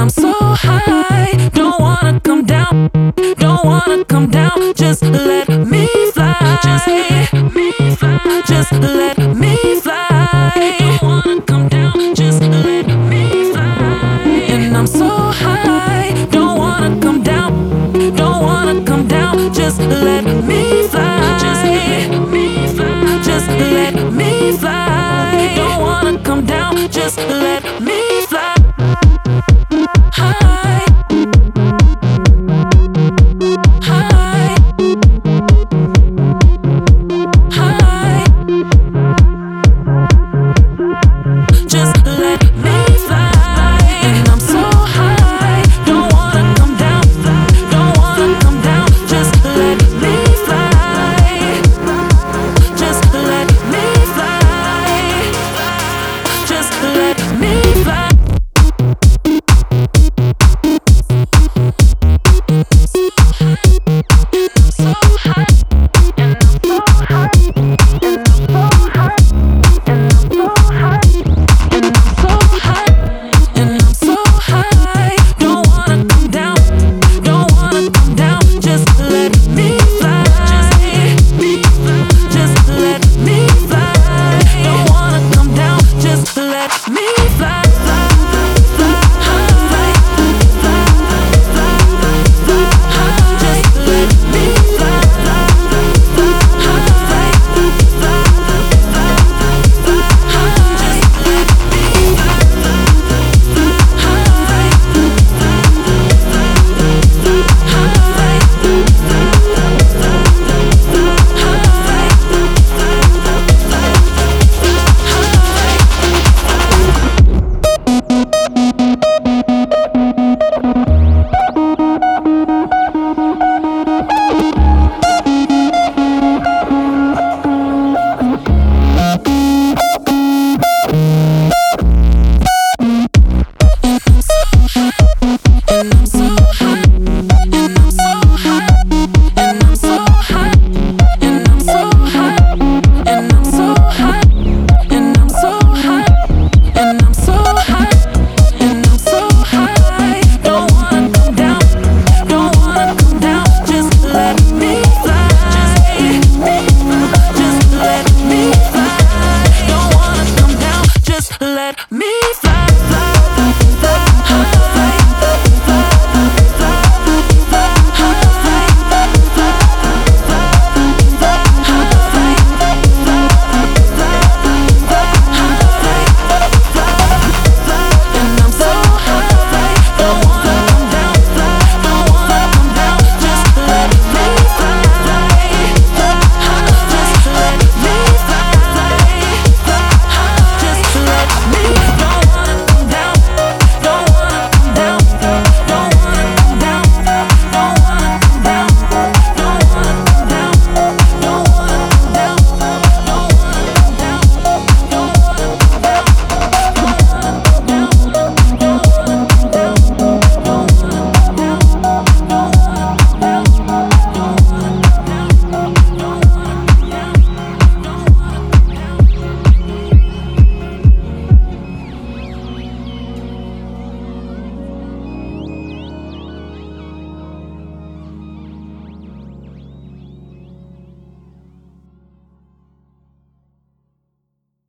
I'm so high, don't wanna come down, don't wanna come down. Just let me fly, just let me fly, just let me fly. Don't wanna come down, just let me fly. And I'm so high, don't wanna come down, don't wanna come down. Just let me fly, just let me fly, just let me fly. Don't wanna come down, just let me fly. High, high, high. Just let me fly. And I'm so high, don't wanna come down, don't wanna come down. Just let me fly, just let me fly, just let me fly. Let me